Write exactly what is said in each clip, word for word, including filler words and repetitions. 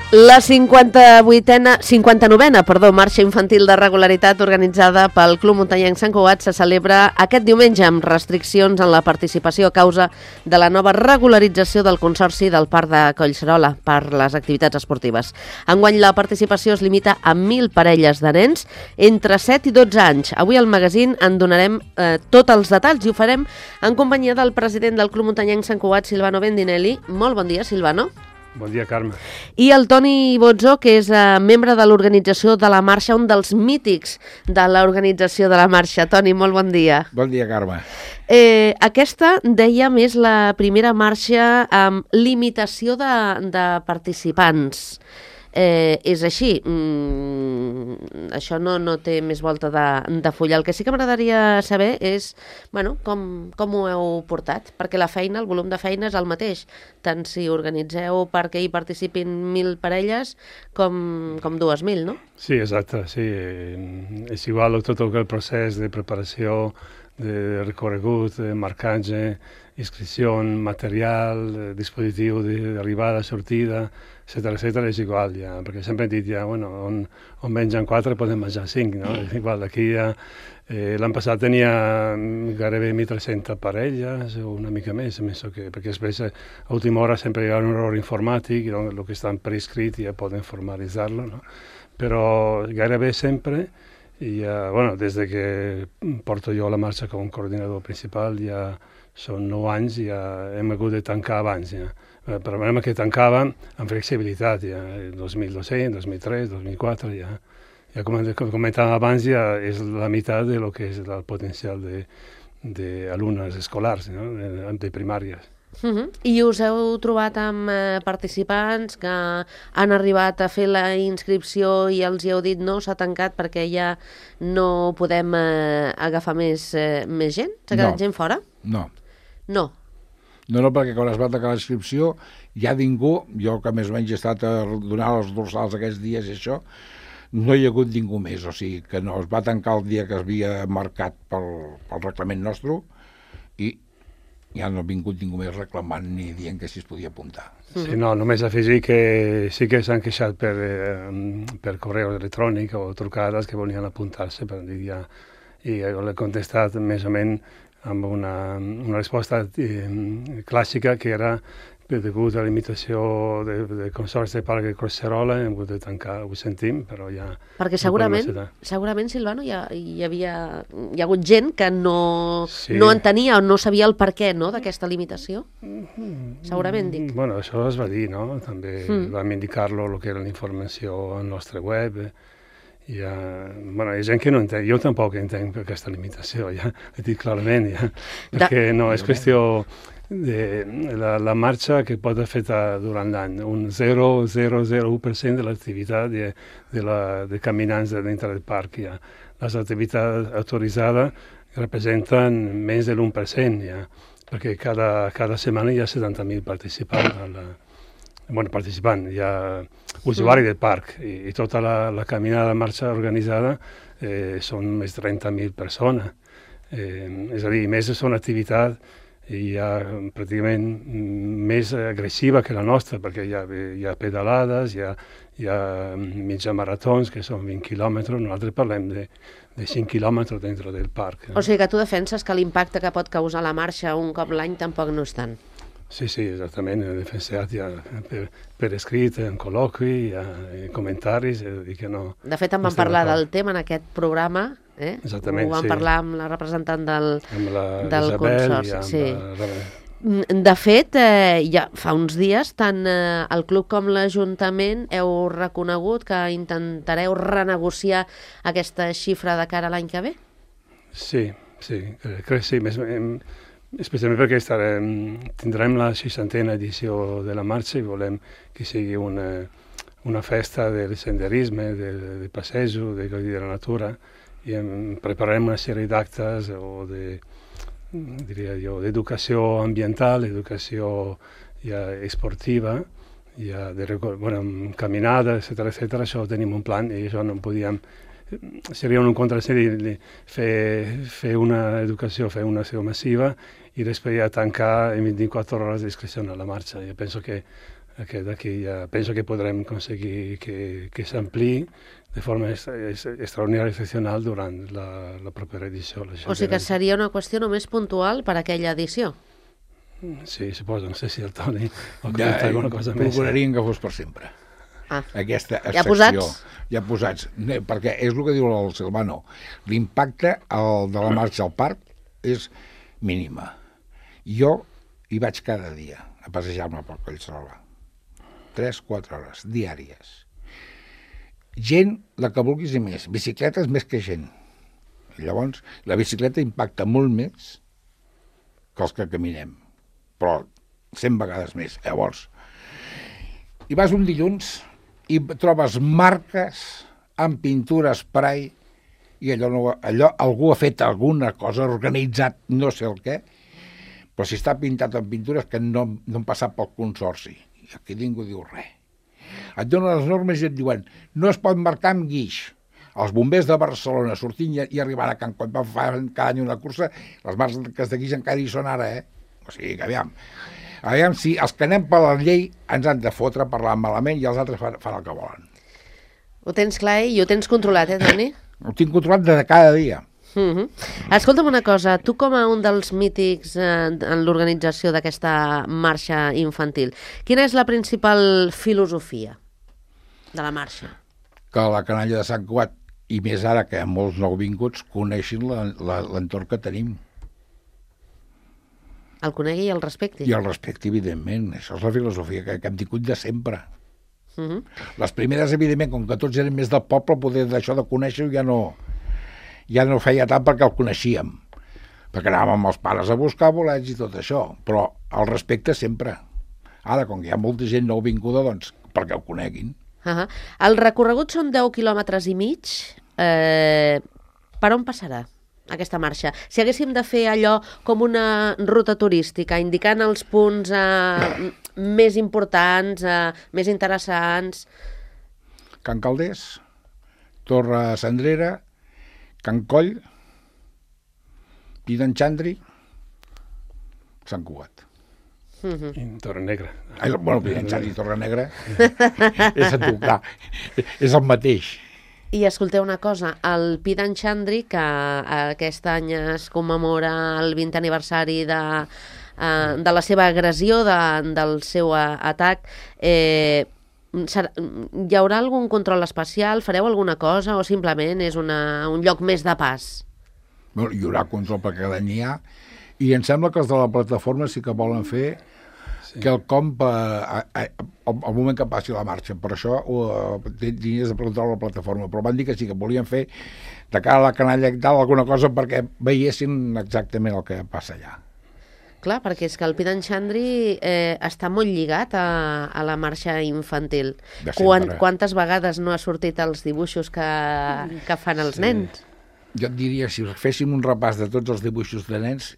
La cinquanta-vuitena, cinquanta-novena, perdó, marxa infantil de regularitat organitzada pel Club Muntanyenc Sant Cugat se celebra aquest diumenge amb restriccions en la participació a causa de la nova regularització del Consorci del Parc de Collserola per les activitats esportives. Enguany la participació es limita a mil parelles de nens entre set i dotze anys. Avui al magazín en donarem eh, tots els detalls i ho farem en companyia del president del Club Muntanyenc Sant Cugat, Silvano Bendinelli. Molt bon dia, Silvano. Bon dia, Carme. I el Toni Bozzo, que és eh, membre de l'organització de la marxa, un dels mítics de l'organització de la marxa. Toni, molt bon dia. Bon dia, Carme. Eh, aquesta, dèiem, és la primera marxa amb limitació de, de participants. Eh, és així, mm, això no, no té més volta de, de full. El que sí que m'agradaria saber és bueno, com, com ho heu portat, perquè la feina, el volum de feina és el mateix, tant si organitzeu perquè hi participin mil parelles com, com dues mil, no? Sí, exacte, sí. És igual tot el procés de preparació, de recorregut, de marcatge, inscripció, material, dispositiu d'arribada, sortida, etcètera, etcètera, és igual, ja, perquè sempre he dit, ja, bueno, on, on mengen quatre podem menjar cinc, no? És igual, aquí ja, eh, l'any passat tenia gairebé mil tres-centes parelles, o una mica més, més que, perquè després a última hora sempre hi ha un error informàtic, i el que està prescrit ja poden formalitzar-lo, no? Però gairebé sempre, i ja, bueno, des de que porto jo la marxa com a coordinador principal, ja són nou anys i ja hem hagut de tancar abans, ja. El problema que tancàvem amb flexibilitat, ja, dos mil dos-cents, dos mil tres, dos mil quatre, ja. Ja com comentàvem abans, ja és la meitat de lo que és el potencial d'alumnes escolars, no? De primàries. Uh-huh. I us heu trobat amb eh, participants que han arribat a fer la inscripció i els hi heu dit no, s'ha tancat perquè ja no podem eh, agafar més, eh, més gent? S'ha quedat No. gent fora? No. No. No, no, perquè quan es va tancar la inscripció ja ningú, jo que més o menys he estat a donar els dorsals aquests dies i això, no hi ha hagut ningú més, o sigui que no, es va tancar el dia que es havia marcat pel, pel reglament nostre i ja no ha vingut ningú més reclamant ni dient que si es podia apuntar. Sí, no, només afegir que sí que s'han queixat per, eh, per correu electrònic o trucades que volien apuntar-se, per dir ja, i l'he contestat més o menys amb una, una resposta eh, clàssica que era degut a la limitació de, de Consorci de Parc de Collserola hem hagut de tancar, ho sentim, però ja... Perquè segurament, segurament Silvano, hi, ha, hi, havia, hi ha hagut gent que no, sí. no entenia o no sabia el per què, no?, d'aquesta limitació. Segurament, dic. Bueno, això es va dir, no? També mm. vam indicar-lo el que era la informació al nostre web. Hi ha, bueno, hi ha gent que no entén, jo tampoc entenc aquesta limitació, ja he dit clarament, ja, perquè no, és qüestió de la, la marxa que pot afectar durant l'any, un zero coma zero zero u per cent de l'activitat de, de, la, de caminants dintre del parc. Ja. Les activitats autoritzades representen més de l'u per cent, ja, perquè cada, cada setmana hi ha setanta mil participants, a la, bueno, participant, hi ha usuari del parc, i, i tota la, la caminada de marxa organitzada eh, són més de trenta mil persones. Eh, és a dir, més és una activitat i hi ha pràcticament més agressiva que la nostra, perquè hi ha, hi ha pedalades, hi ha, hi ha mitja maratons, que són vint quilòmetres, nosaltres parlem de, de cinc quilòmetres dintre del parc. O sigui que tu defenses que l'impacte que pot causar la marxa un cop l'any tampoc no és tant. Sí, sí, exactament, he defensat ja per, per escrit, en col·loqui, ja, en comentaris, és a dir que no... De fet, en vam parlar del tema en aquest programa, eh? Exactament, ho vam sí. parlar amb la representant del, amb la del Isabel Consorci. I amb sí. la... De fet, eh, ja fa uns dies, tant eh, el club com l'Ajuntament heu reconegut que intentareu renegociar aquesta xifra de cara a l'any que ve? Sí, sí, crec que sí, més... Hem, especialment perquè estarem, tindrem la seixantena edició de la marxa i volem que sigui una, una festa del senderisme, de, de passejo, de gaudir de la natura, i em prepararem una sèrie d'actes o de, diria jo, d'educació ambiental, educació ja esportiva, ja de bueno, caminada, etcètera, etcètera. Això tenim un plan i això no podíem... Seria un contrasentit fer, fer una educació, fer una acció massiva i després ja tancar en vint-i-quatre hores d'inscripció a la marxa. Jo penso que aquest aquí ja penso que podrem aconseguir que, que s'ampliï de forma extra, extraordinària i excepcional durant la, la propera edició. La o sigui que seria una qüestió només puntual per a aquella edició? Sí, suposo, no sé si el Toni vol comentar ja, alguna cosa més. Procuraríem que fos per sempre. Ah. Aquesta ja secció. Posats? Ja posats. Perquè és el que diu el Silvano. L'impacte el, de la marxa al parc és mínima. Jo hi vaig cada dia a passejar-me per Collserola. Tres, quatre hores, diàries. Gent, la que vulguis i més. Bicicletes més que gent. I llavors, la bicicleta impacta molt més que els que caminem. Però cent vegades més. Llavors, hi vas un dilluns i trobes marques amb pintura spray i allò, no, allò algú ha fet alguna cosa, organitzat no sé el què, però si està pintat amb pintures que no, no han passat pel consorci. I aquí ningú diu res. Et donen les normes i et diuen no es pot marcar amb guix. Els bombers de Barcelona sortint i, i arribant a Can Coll fan cada any una cursa, les marques de guix encara hi són ara, eh? O sigui que aviam, aviam si els que anem per la llei ens han de fotre parlant malament i els altres fan, fan el que volen. Ho tens clar i ho tens controlat, eh, Toni? Ho tinc controlat de cada dia. Uh-huh. Escolta'm una cosa, tu com a un dels mítics eh, en l'organització d'aquesta marxa infantil, quina és la principal filosofia de la marxa? Que la canalla de Sant Cugat, i més ara que molts nouvinguts, coneixin l'entorn que tenim. El conegui i el respecti. I el respecte, evidentment. Això és la filosofia que, que hem tingut de sempre. Uh-huh. Les primeres, evidentment, com que tots eren més del poble, poder d'això de conèixer ja no, ja no feia tant perquè el coneixíem. Perquè anàvem amb els pares a buscar bolets i tot això. Però el respecte sempre. Ara, com que hi ha molta gent nouvinguda, doncs, perquè el coneguin. Uh-huh. El recorregut són deu quilòmetres i mig. Eh, per on passarà aquesta marxa? Si haguéssim de fer allò com una ruta turística, indicant els punts eh, més importants, eh, més interessants... Can Calders, Torre Cendrera, Can Coll, Pi d'en Xandri, Sant Cugat. Uh-huh. I Torre Negra. Ai, bueno, Pi d'en Xandri i Torre Negra és a tocar, és el mateix. I escolteu una cosa, el Pi d'en Xandri, que aquest any es commemora el vintè aniversari de, uh, de la seva agressió, de, del seu uh, atac, eh, serà, hi haurà algun control especial? Fareu alguna cosa o simplement és una, un lloc més de pas? Bueno, hi haurà control perquè n'hi ha, i em sembla que els de la plataforma sí que volen fer sí. quelcom al moment que passi la marxa. Per això tenies de preguntar a la plataforma, però van dir que sí, que volien fer de cara a la canalla i tal alguna cosa perquè veiessin exactament el que passa allà. Clar, perquè és que el Pi d'en Xandri eh, està molt lligat a, a la marxa infantil. Quan, quantes vegades no ha sortit els dibuixos que, que fan els sí. nens? Jo et diria, si féssim un repàs de tots els dibuixos de nens,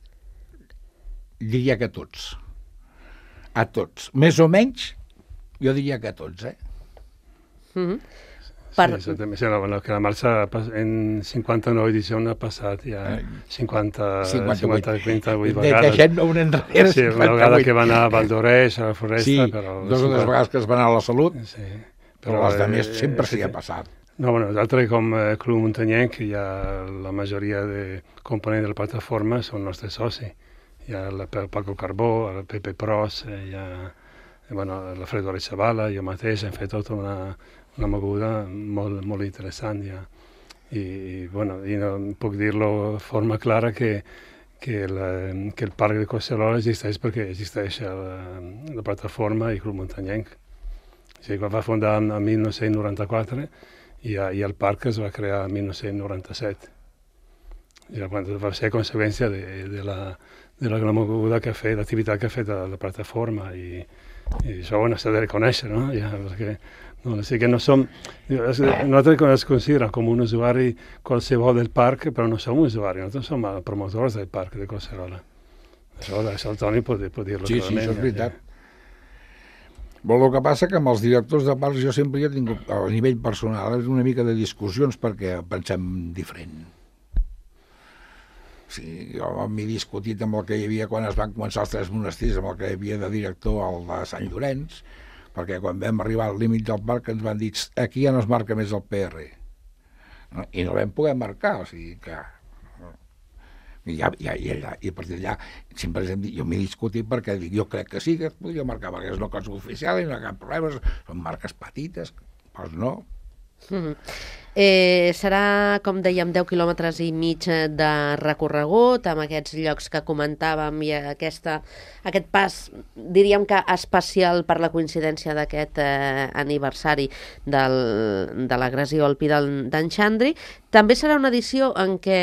diria que tots. A tots. Més o menys, jo diria que a tots, eh? Mm-hmm. Per... Sí, també sí, la, que la marxa en cinquanta-nou edicions ha passat ja cinquanta, cinquanta-vuit, cinquanta-vuit vegades. Deixem un enrere, sí, una vegada que va anar a Valdoreix, a la Foresta... Sí, però dues o tres vegades que es va anar a la Salut, sí, però, però les de més sempre s'hi ha passat. No, bueno, nosaltres com eh, Club Muntanyenc, ja la majoria de components de la plataforma són nostres socis. Hi ha el Paco Carbó, el Pepe Pros, hi ha bueno, l'Alfredo Rechabala, jo mateix hem fet tota una, una moguda molt, molt interessant ja. I, bueno, i no puc dir-lo de forma clara que, que, la, que el parc de Collserola existeix perquè existeix la, la plataforma i Club Muntanyenc. O sigui, quan va fundar en mil nou-cents noranta-quatre i, i el parc es va crear en mil nou-cents noranta-set. I va ser conseqüència de, de la de la moguda que ha fet, l'activitat que ha fet la, la plataforma i, i això bueno, s'ha de reconèixer, no? Ja, perquè, no, o sigui que no som, nosaltres ens considerem com un usuari qualsevol del parc, però no som usuaris, nosaltres som promotors del parc de Collserola. Això, això el Toni pot, pot dir-lo sí, clarament. Sí, això és veritat. Ja. Però el que passa que amb els directors de parcs jo sempre he tingut, a nivell personal, és una mica de discussions perquè pensem diferent. Sí, jo m'he discutit amb el que hi havia quan es van començar els tres monestirs, amb el que hi havia de director el de Sant Llorenç, perquè quan vam arribar al límit del parc ens van dir aquí ja no es marca més el P R. No? I no vam poder marcar, o sigui que... I, ja, ja, i, allà, i a partir d'allà sempre hem dit, jo m'he discutit perquè dic, jo crec que sí que es podria marcar perquè és una cosa oficial i no hi ha cap problema, són marques petites, doncs no. Mm-hmm. Eh, serà, com dèiem, deu quilòmetres i mig de recorregut, amb aquests llocs que comentàvem i aquesta, aquest pas, diríem que especial per la coincidència d'aquest eh, aniversari del, de l'agressió al pi d'en Xandri. També serà una edició en què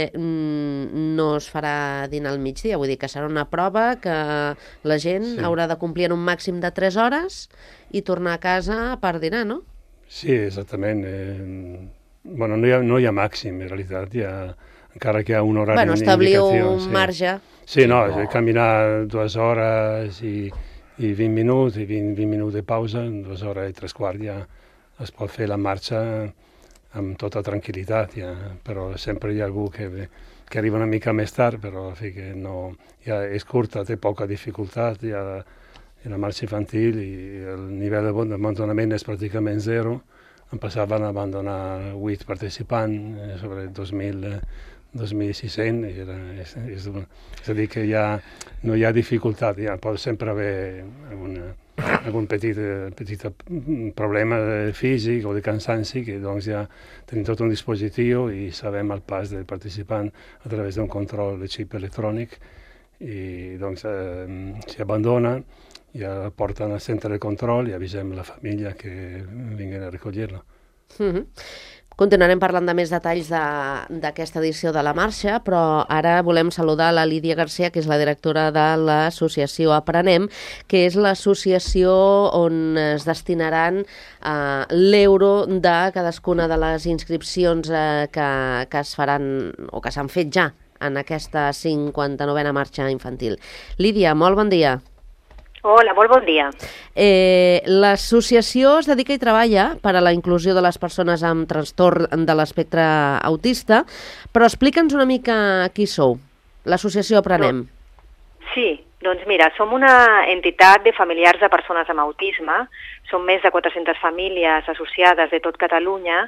mm, no es farà dinar al migdia, vull dir que serà una prova que la gent sí. haurà de complir en un màxim de tres hores i tornar a casa per dinar, no? Sí, exactament. Eh, bueno, no hi, ha, no hi ha màxim, en realitat. Hi ha, encara que hi ha un horari bueno, establir un sí. marge. Sí, no, no. Caminar dues hores i, i vint minuts, i vint, vint minuts de pausa, dues hores i tres quarts ja es pot fer la marxa amb tota tranquil·litat, ja. Però sempre hi ha algú que, que arriba una mica més tard, però en fi, que no, ja és curta, té poca dificultat, ja la marxa infantil i el nivell d'abandonament és pràcticament zero. En passat van abandonar vuit participants eh, sobre dos mil sis-cents. És, és, és a dir, que ja no hi ha dificultat, ja pot sempre haver alguna, algun petit, petit problema físic o de cansanci, que doncs ja tenim tot un dispositiu i sabem el pas del participant a través d'un control de xip electrònic i doncs eh, si abandona ja porten al centre de control i avisem la família que vinguin a recollir-la. Mm-hmm. Continuarem parlant de més detalls d'aquesta de, edició de la marxa, però ara volem saludar la Lídia Garcia, que és la directora de l'associació Aprenem, que és l'associació on es destinaran eh, l'euro de cadascuna de les inscripcions eh, que, que es faran o que s'han fet ja en aquesta cinquanta-novena marxa infantil. Lídia, molt bon dia. Hola, molt bon dia. Eh, L'associació es dedica i treballa per a la inclusió de les persones amb trastorn de l'espectre autista, però explica'ns una mica qui sou, l'associació Aprenem. No. Sí, doncs mira, som una entitat de familiars de persones amb autisme, som més de quatre-centes famílies associades de tot Catalunya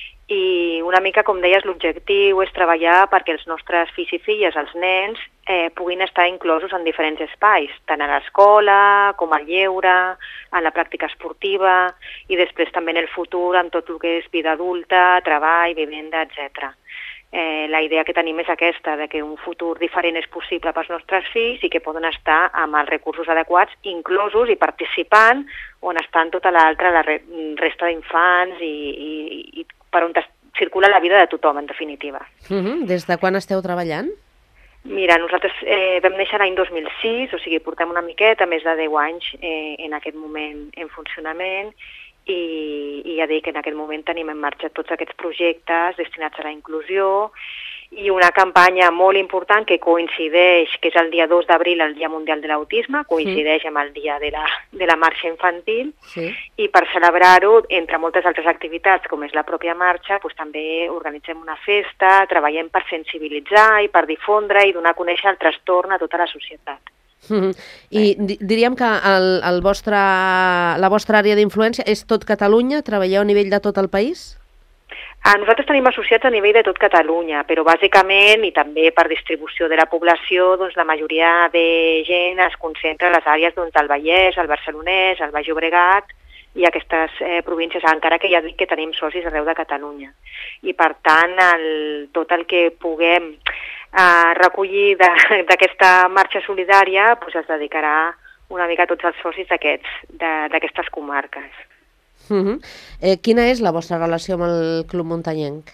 i una mica, com deies, l'objectiu és treballar perquè els nostres fills i filles, els nens, eh, puguin estar inclosos en diferents espais, tant a l'escola com al lleure, en la pràctica esportiva i després també en el futur en tot el que és vida adulta, treball, vivenda, etcètera. Eh, la idea que tenim és aquesta, de que un futur diferent és possible pels nostres fills i que poden estar amb els recursos adequats, inclosos i participant on estan tota l'altra, la resta d'infants i, i, i per on circula la vida de tothom, en definitiva. Uh-huh. Des de quan esteu treballant? Mira, nosaltres eh, vam néixer l'any dos mil sis, o sigui, portem una miqueta, més de deu anys eh, en aquest moment en funcionament i, i ja dic que en aquest moment tenim en marxa tots aquests projectes destinats a la inclusió i una campanya molt important que coincideix, que és el dia dos d'abril, el Dia Mundial de l'Autisme, coincideix sí. amb el dia de la, de la marxa infantil sí. i per celebrar-ho, entre moltes altres activitats com és la pròpia marxa, doncs també organitzem una festa, treballem per sensibilitzar i per difondre i donar a conèixer el trastorn a tota la societat. Mm-hmm. I diríem que el, el vostre, la vostra àrea d'influència és tot Catalunya? Treballeu a nivell de tot el país? Nosaltres tenim associats a nivell de tot Catalunya, però bàsicament, i també per distribució de la població, doncs la majoria de gent es concentra a les àrees doncs, del Vallès, el Barcelonès, el Baix Llobregat i aquestes eh, províncies, encara que ja dic que tenim socis arreu de Catalunya. I per tant, el, tot el que puguem eh, recollir d'aquesta marxa solidària doncs es dedicarà una mica a tots els socis d'aquestes comarques. Uh-huh. eh, quina és la vostra relació amb el Club Muntanyenc?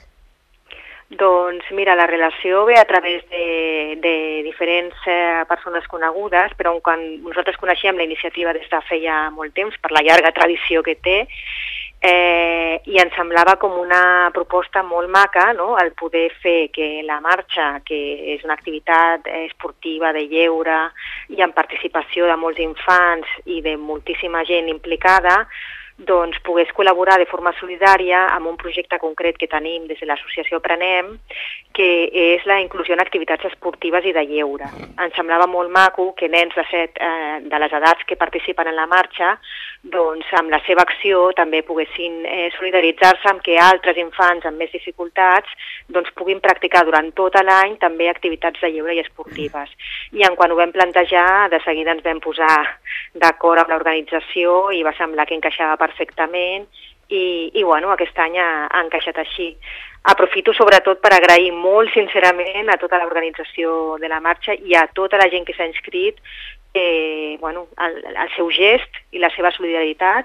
Doncs mira, la relació ve a través de, de diferents eh, persones conegudes, però quan nosaltres coneixem la iniciativa des de feia molt temps, per la llarga tradició que té, eh, i ens semblava com una proposta molt maca, no?, el poder fer que la marxa, que és una activitat esportiva de lleure i amb participació de molts infants i de moltíssima gent implicada, doncs, pogués col·laborar de forma solidària amb un projecte concret que tenim des de l'associació Prenem, que és la inclusió en activitats esportives i de lleure. Ens semblava molt maco que nens de, set, eh, de les edats que participen en la marxa, doncs, amb la seva acció també poguessin eh, solidaritzar-se amb que altres infants amb més dificultats doncs, puguin practicar durant tot l'any també activitats de lleure i esportives. I en quan ho vam plantejar, de seguida ens vam posar d'acord amb l'organització i va semblar que encaixava perfectament i, i bueno, aquest any ha, ha encaixat així. Aprofito sobretot per agrair molt sincerament a tota l'organització de la marxa i a tota la gent que s'ha inscrit eh, bueno, el, el seu gest i la seva solidaritat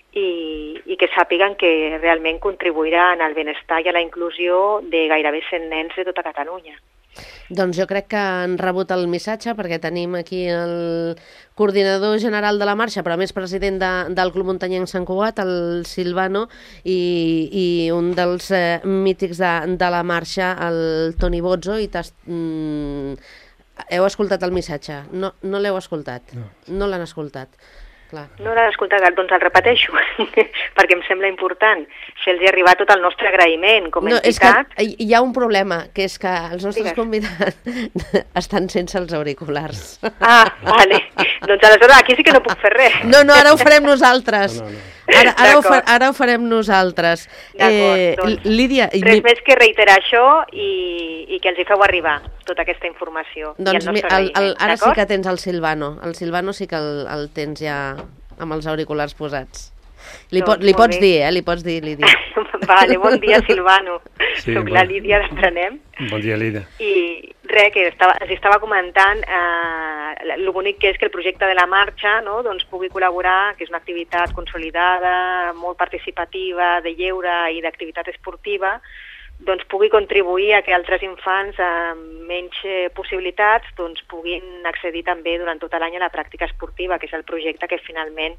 i, i que sàpiguen que realment contribuiran al benestar i a la inclusió de gairebé cent nens de tota Catalunya. Doncs jo crec que han rebut el missatge perquè tenim aquí el coordinador general de la marxa, però a més president de, del Club Muntanyenc Sant Cugat, el Silvano, i, i un dels eh, mítics de, de la marxa, el Toni Bozzo, i t'has... Mm, heu escoltat el missatge? No, no l'heu escoltat? No, no l'han escoltat. Clar. No l'han escoltat, doncs el repeteixo, perquè em sembla important fer-los arribar tot el nostre agraïment com a no, entitat. És que hi ha un problema, que és que els nostres Digues. convidats estan sense els auriculars. Ah, vale. Doncs aleshores aquí sí que no puc fer res. No, no, ara ho farem nosaltres. No, no, no. Ara, ara, ho, fa, ara ho farem nosaltres. Eh, doncs, Lídia, res més que reiterar això i, i que els hi feu arribar tota aquesta informació. Doncs el el, el, ara sí que tens el Silvano. El Silvano sí que el, el tens ja amb els auriculars posats. Li, doncs, po, li pots bé. dir, eh? Li pots dir, Lídia. Vale, bon dia, Silvano. Sí, Soc bon... la Lídia de Prenem. Bon dia, Lídia. I res, que estava, els estava comentant eh, el bonic que és que el projecte de la marxa no, doncs pugui col·laborar, que és una activitat consolidada, molt participativa, de lleure i d'activitat esportiva, doncs pugui contribuir a que altres infants amb menys possibilitats doncs, puguin accedir també durant tot l'any a la pràctica esportiva, que és el projecte que finalment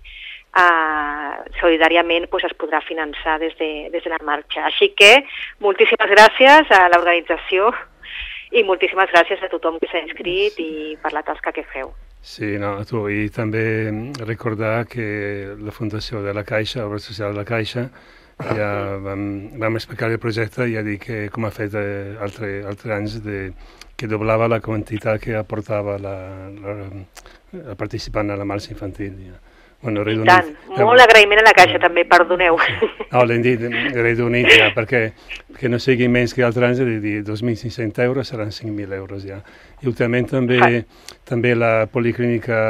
eh, solidàriament doncs, es podrà finançar des de, des de la marxa. Així que moltíssimes gràcies a l'organització i moltíssimes gràcies a tothom que s'ha inscrit i per la tasca que feu. Sí, no, a tu. I també recordar que la Fundació de la Caixa, l'Obra Social de la Caixa, ja vam, vam explicar el projecte i ja dic que com ha fet eh, altre, altres anys de, que doblava la quantitat que aportava la, la, la participant a la marxa infantil. Ja. Bueno, I tant, molt agraïment a la Caixa eh, també, perdoneu. No, l'hem dit redonit ja, perquè que no sigui menys que altres anys, de dir dos mil cinc-cents euros seran cinc mil euros ja. I últimament també, ah. també la Policlínica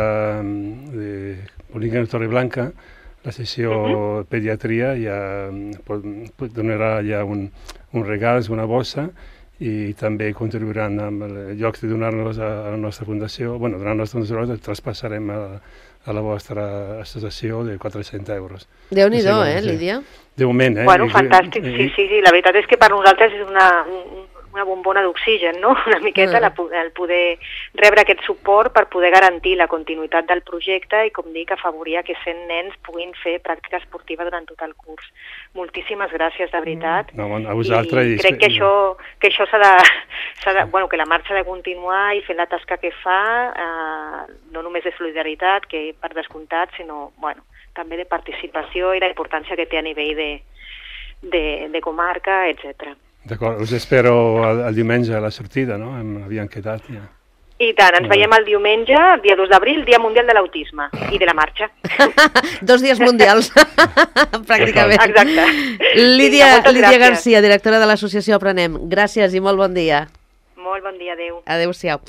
de Policlínica Torreblanca, la sessió uh-huh. pediatria ja pot, pot donarà ja un, un regal, una bossa, i també contribuiran amb el lloc de donar-nos a, a la nostra fundació, bueno, donar-nos a la nostra fundació, traspassarem a, a la vostra associació de quatre-cents euros. Déu-n'hi-do, no sé, eh, Lídia? De moment, eh? Bueno, fantàstic, I, sí, sí, sí, la veritat és que per nosaltres és una, una bombona d'oxigen, no? Una miqueta la, el poder rebre aquest suport per poder garantir la continuïtat del projecte i, com dic, afavorir que cent nens puguin fer pràctica esportiva durant tot el curs. Moltíssimes gràcies, de veritat. No, bueno, a vosaltres... I crec que això, que això s'ha de, s'ha de... Bueno, que la marxa ha de continuar i fer la tasca que fa, eh, no només de solidaritat, que per descomptat, sinó, bueno, també de participació i la importància que té a nivell de, de, de comarca, etcètera. D'acord, us espero el, el diumenge a la sortida, no? Hem, havíem quedat ja. I tant, ens veiem el diumenge, dia dos d'abril, Dia Mundial de l'Autisme i de la marxa. Dos dies mundials, pràcticament. Exacte. Lídia, Lídia Garcia, directora de l'associació Aprenem. Gràcies i molt bon dia. Molt bon dia, adeu. Adéu-siau.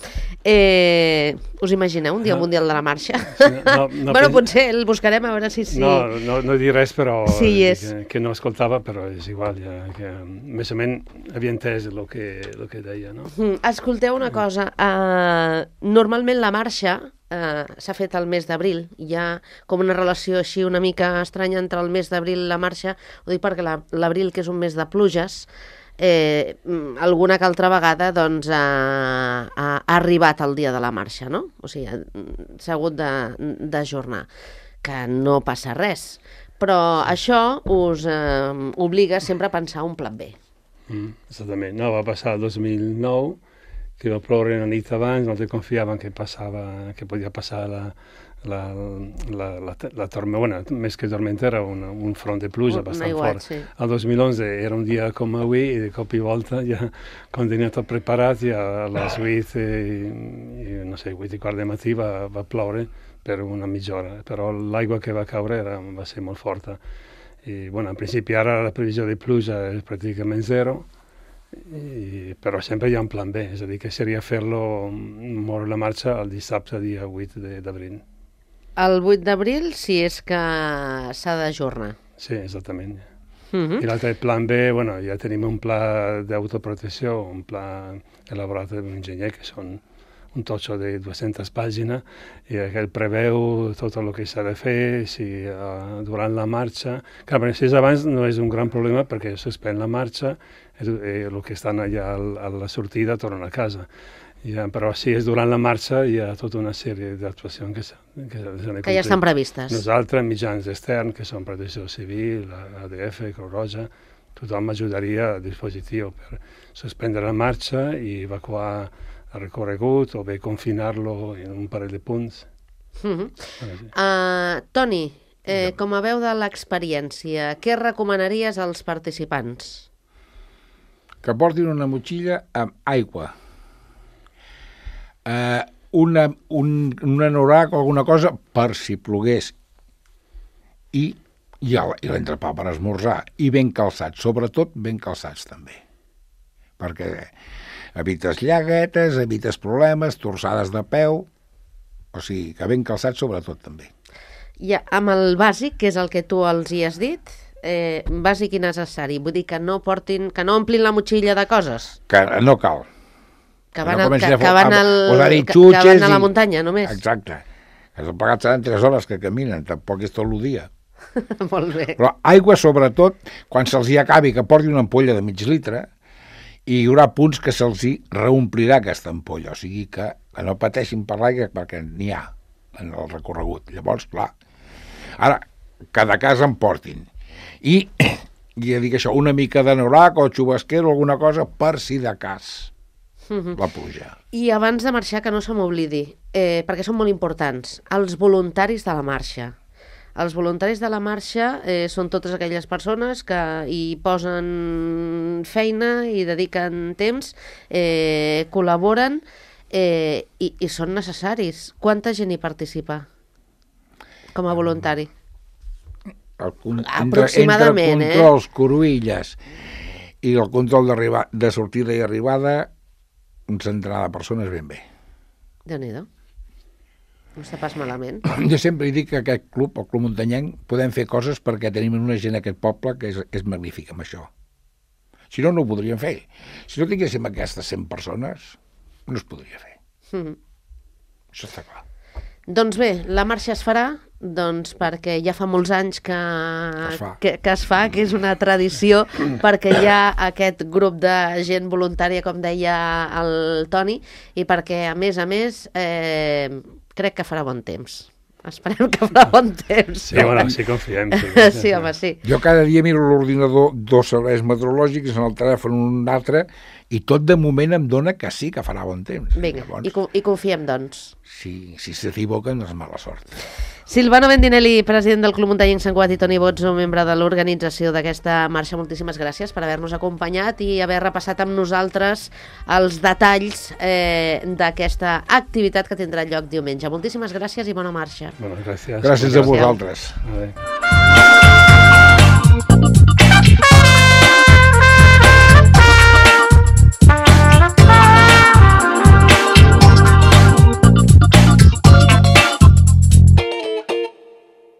Eh, us imagineu un dia no, mundial de la marxa? No, no, bueno, potser el buscarem a veure si... si... No, no, no dir res, però sí, és. Que, que no escoltava, però és igual, ja, que més o menys havia entès el que, el que deia, no? Mm, escolteu una cosa, uh, normalment la marxa uh, s'ha fet al mes d'abril, hi ha com una relació així una mica estranya entre el mes d'abril i la marxa, ho dic perquè l'abril, que és un mes de pluges, Eh, alguna que altra vegada doncs, ha, ha arribat el dia de la marxa, no? O sigui, s'ha hagut d'ajornar, que no passa res. Però això us eh, obliga sempre a pensar un pla B. Mm, exactament. No, va passar el dos mil nou, que va ploure una nit abans, nosaltres confiàvem que, passava, que podia passar la, la, la, la, la tormenta, més que tormenta era un, un front de pluja bastant fort. Sí. El dos mil onze era un dia com avui i de cop i volta ja, quan tenia tot preparat, ja a les vuit i, i no sé, vuit i quart de matí va, va ploure per una mitja hora, però l'aigua que va caure era, va ser molt forta. I, bueno, en principi ara la previsió de pluja és pràcticament zero, I, però sempre hi ha un plan B, és a dir, que seria fer-lo, moure la marxa el dissabte, dia vuit d'abril. El vuit d'abril, si és que s'ha d'ajornar. Sí, exactament. Uh-huh. I l'altre plan B, bueno, ja tenim un pla d'autoprotecció, un pla elaborat per un enginyer, que són un totxo de dues-centes pàgines, i aquell preveu tot el que s'ha de fer, si uh, durant la marxa... Clar, però si és abans no és un gran problema perquè suspèn la marxa, i el que estan allà a la sortida tornen a casa. Ja, però si és durant la marxa hi ha tota una sèrie d'actuacions que, que, que, que ja estan previstes. Nosaltres, mitjans externs, que són Protecció Civil, A D F, Creu Roja, tothom ajudaria al dispositiu per suspendre la marxa i evacuar el recorregut o bé confinar-lo en un parell de punts. Uh-huh. uh, Toni, eh, ja. com a veu de l'experiència, què recomanaries als participants? Que portin una motxilla amb aigua, Uh, una, un, un anorac o alguna cosa per si plogués i, i l'entrepà per esmorzar i ben calçats, sobretot ben calçats també, perquè evites llaguetes, evites problemes, torçades de peu, o sigui que ben calçats sobretot també. Ja, amb el bàsic, que és el que tu els hi has dit, eh, bàsic i necessari, vull dir que no portin, que no omplin la motxilla de coses. Que no cal. Que van, no al, que, que, van al, que, que van a la muntanya, només. Exacte. Que s'han pagat seran tres hores que caminen, tampoc és tot el dia. Molt bé. Però aigua, sobretot, quan se'ls hi acabi, que porti una ampolla de mig litre, i hi haurà punts que se'ls hi reomplirà aquesta ampolla, o sigui que, que no pateixin per l'aigua perquè n'hi ha en el recorregut. Llavors, clar, ara, cada casa en portin. I, ja dic això, una mica d'anorac o xubasquer o alguna cosa per si de cas. La pluja. I abans de marxar, que no se m'oblidi, eh, perquè són molt importants, els voluntaris de la marxa. Els voluntaris de la marxa eh, són totes aquelles persones que hi posen feina i dediquen temps, eh, col·laboren eh, i, i són necessaris. Quanta gent hi participa com a voluntari? El, entre, aproximadament, entre controls, eh? Cruïlles i el control de sortida i arribada, un centenar de persones ben bé. Déu-n'hi-do. No està pas malament. Jo sempre dic que aquest club, el Club Muntanyenc, podem fer coses perquè tenim una gent a aquest poble que és, és magnífica amb això. Si no, no ho podríem fer. Si no tinguéssim aquestes cent persones, no es podria fer. Mm-hmm. Això està clar. Doncs bé, la marxa es farà, doncs perquè ja fa molts anys que es fa, que, que, es fa, que és una tradició, perquè hi ha aquest grup de gent voluntària, com deia el Toni, i perquè, a més a més, eh, crec que farà bon temps. Esperem que farà bon temps. Sí, bueno, sí confiem. Sí, sí, home, sí. Jo cada dia miro l'ordinador, dos serveis meteorològics, en el telèfon un altre, i tot de moment em dona que sí que farà bon temps. Vinga, Llavors, i, i confiem, doncs. Si si s'equivoquen, no és mala sort. Silvano Bendinelli, president del Club Muntanyenc Sant Cugat, i Toni Bozzo, membre de l'organització d'aquesta marxa, moltíssimes gràcies per haver-nos acompanyat i haver repassat amb nosaltres els detalls eh, d'aquesta activitat que tindrà lloc diumenge. Moltíssimes gràcies i bona marxa. Bueno, gràcies. Gràcies a vosaltres. Adéu.